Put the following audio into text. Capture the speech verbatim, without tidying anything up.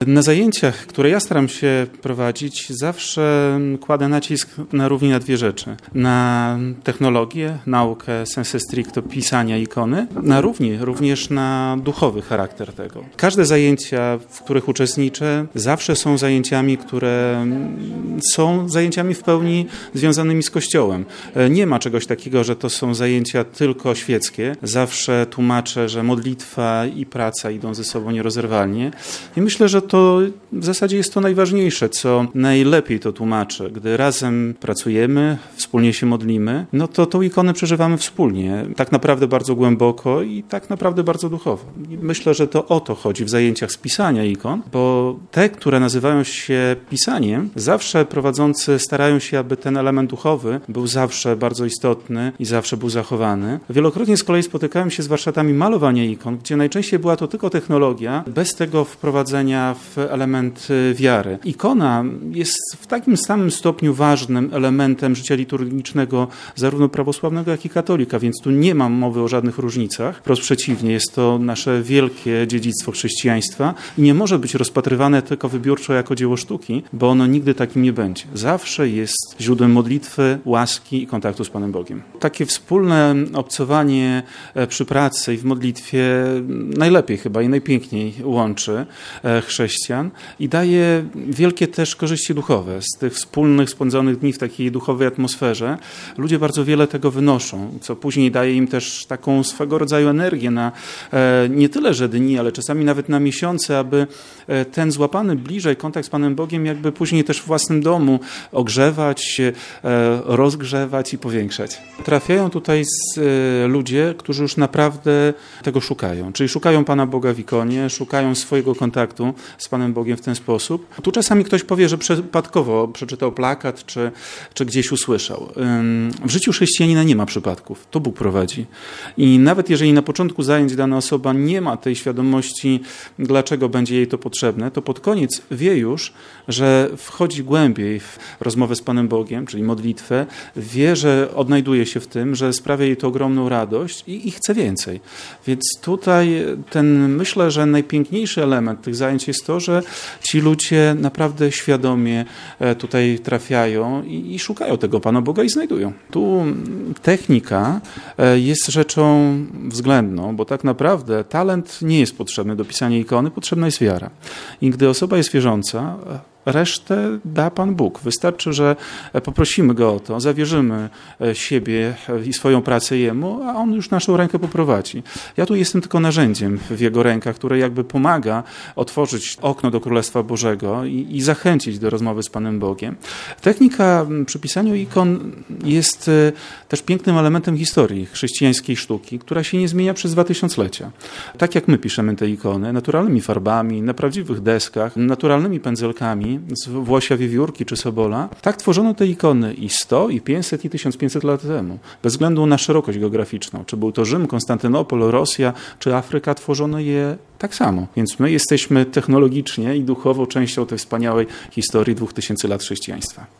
Na zajęciach, które ja staram się prowadzić, zawsze kładę nacisk na równie na dwie rzeczy. Na technologię, naukę sensu stricto pisania ikony, na równie również na duchowy charakter tego. Każde zajęcia, w których uczestniczę, zawsze są zajęciami, które są zajęciami w pełni związanymi z Kościołem. Nie ma czegoś takiego, że to są zajęcia tylko świeckie. Zawsze tłumaczę, że modlitwa i praca idą ze sobą nierozerwalnie. I myślę, że to w zasadzie jest to najważniejsze, co najlepiej to tłumaczę. Gdy razem pracujemy, wspólnie się modlimy, no to tą ikonę przeżywamy wspólnie, tak naprawdę bardzo głęboko i tak naprawdę bardzo duchowo. I myślę, że to o to chodzi w zajęciach z pisania ikon, bo te, które nazywają się pisaniem, zawsze prowadzący starają się, aby ten element duchowy był zawsze bardzo istotny i zawsze był zachowany. Wielokrotnie z kolei spotykałem się z warsztatami malowania ikon, gdzie najczęściej była to tylko technologia, bez tego wprowadzenia w element wiary. Ikona jest w takim samym stopniu ważnym elementem życia liturgicznego zarówno prawosławnego, jak i katolika, więc tu nie ma mowy o żadnych różnicach. Wprost przeciwnie, jest to nasze wielkie dziedzictwo chrześcijaństwa i nie może być rozpatrywane tylko wybiórczo jako dzieło sztuki, bo ono nigdy takim nie będzie. Zawsze jest źródłem modlitwy, łaski i kontaktu z Panem Bogiem. Takie wspólne obcowanie przy pracy i w modlitwie najlepiej chyba i najpiękniej łączy chrześcijan i daje wielkie też korzyści duchowe. Z tych wspólnych, spędzonych dni w takiej duchowej atmosferze ludzie bardzo wiele tego wynoszą, co później daje im też taką swego rodzaju energię na e, nie tyle, że dni, ale czasami nawet na miesiące, aby e, ten złapany bliżej kontakt z Panem Bogiem jakby później też w własnym domu ogrzewać, e, rozgrzewać i powiększać. Trafiają tutaj z, e, ludzie, którzy już naprawdę tego szukają, czyli szukają Pana Boga w ikonie, szukają swojego kontaktu z Panem Bogiem w ten sposób. Tu czasami ktoś powie, że przypadkowo przeczytał plakat, czy, czy gdzieś usłyszał. W życiu chrześcijanina nie ma przypadków. To Bóg prowadzi. I nawet jeżeli na początku zajęć dana osoba nie ma tej świadomości, dlaczego będzie jej to potrzebne, to pod koniec wie już, że wchodzi głębiej w rozmowę z Panem Bogiem, czyli modlitwę, wie, że odnajduje się w tym, że sprawia jej to ogromną radość i, i chce więcej. Więc tutaj ten, myślę, że najpiękniejszy element tych zajęć jest to, że ci ludzie naprawdę świadomie tutaj trafiają i, i szukają tego Pana Boga i znajdują. Tu technika jest rzeczą względną, bo tak naprawdę talent nie jest potrzebny do pisania ikony, potrzebna jest wiara. I gdy osoba jest wierząca, resztę da Pan Bóg. Wystarczy, że poprosimy Go o to, zawierzymy siebie i swoją pracę Jemu, a On już naszą rękę poprowadzi. Ja tu jestem tylko narzędziem w Jego rękach, które jakby pomaga otworzyć okno do Królestwa Bożego i, i zachęcić do rozmowy z Panem Bogiem. Technika przy pisaniu ikon jest też pięknym elementem historii chrześcijańskiej sztuki, która się nie zmienia przez dwa tysiąclecia. Tak jak my piszemy te ikony, naturalnymi farbami, na prawdziwych deskach, naturalnymi pędzelkami, z Włosia Wiewiórki czy Sobola. Tak tworzono te ikony i sto, i pięćset, i tysiąc pięćset lat temu. Bez względu na szerokość geograficzną. Czy był to Rzym, Konstantynopol, Rosja, czy Afryka, tworzono je tak samo. Więc my jesteśmy technologicznie i duchowo częścią tej wspaniałej historii dwóch tysięcy lat chrześcijaństwa.